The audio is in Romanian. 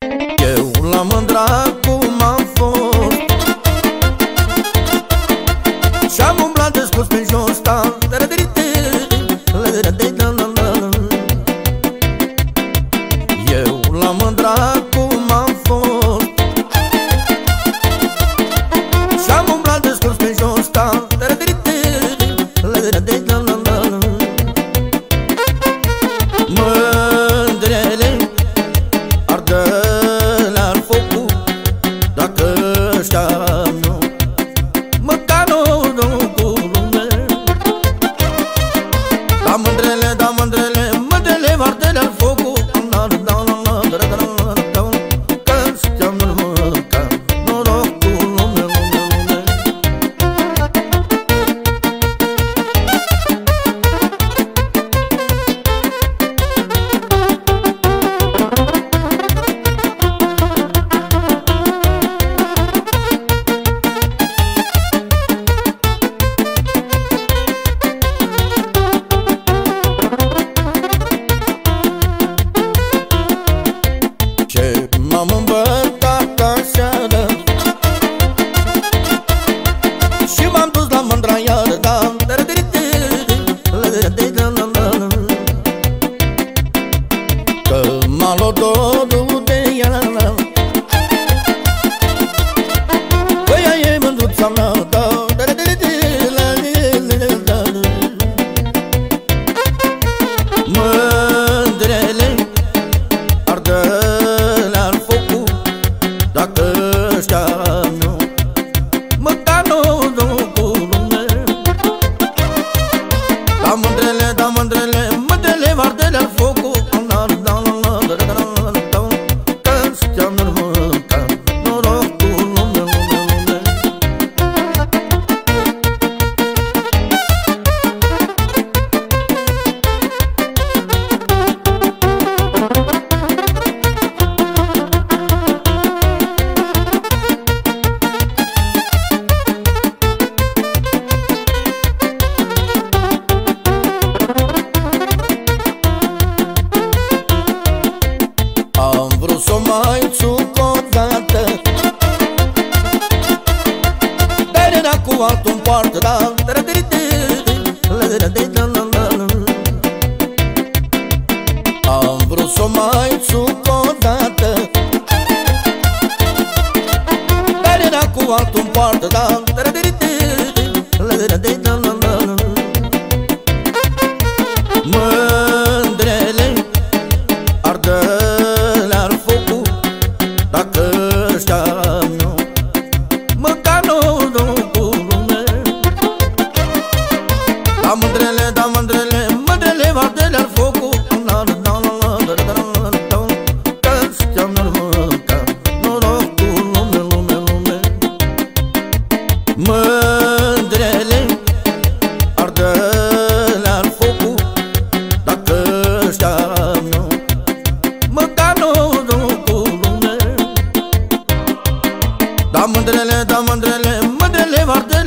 Eu la mândra cum am fost și-am umblat descurs pe jos, eu la mândra cum am fost și-am umblat descurs pe jos, mândrele ardă-le-ar focul dacă știam măcar nu cu lume. Da mândrele, da mândrele, mândrele ardă-le-ar focul că știam măcar noroc cu lume, lume. M-am îmbătat aseară și m-am dus la mândra iară, că m-a luat dorul de ea, păi ea e mândruța mea, mândrele ardă-le-ar focul dacă știam eu măcar nu cu lume. Da mândrele, da mândrele, mândrele ardă-le-ar focul că știam măcar noroc cu lume, lume. Am vrut s-o mai țuc odată, dar era cu altul în poartă, am vrut s-o mai țuc odată, dar era cu altul în poartă, mândrele ardă-le-ar focul dacă știam eu măcar nu cu lume. Da mândrele, da mândrele, mândrele ardă-le-ar focul că știam măcar noroc cu lume, lume, lume. Mândrele ardă-le-ar focul dacă știam eu măcar nu cu lume. Da mândrele, da mândrele, mândrele ardă